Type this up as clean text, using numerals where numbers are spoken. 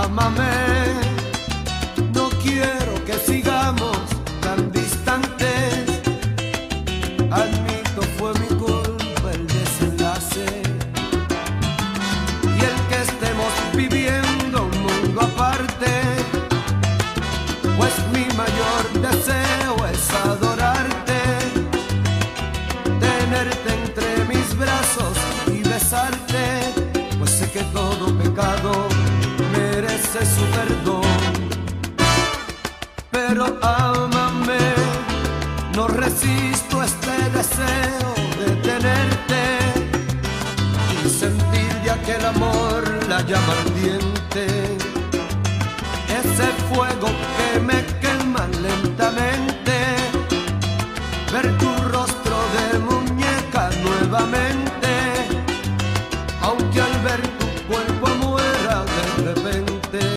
ámame. No quiero que sigamos tan distantes. Admito, fue mi culpa el desenlace. Y el que estemos viviendo un mundo aparte, pues mi mayor deseo es adorarte, tenerte entre mis brazos y besarte, pues sé que todo pecado merece su perdón. Pero ámame, no resisto este deseo de tenerte y sentir ya que el amor la llama ardiente, ese fuego que me quema lentamente, ver tu rostro de muñeca nuevamente, aunque al ver tu cuerpo muera de repente.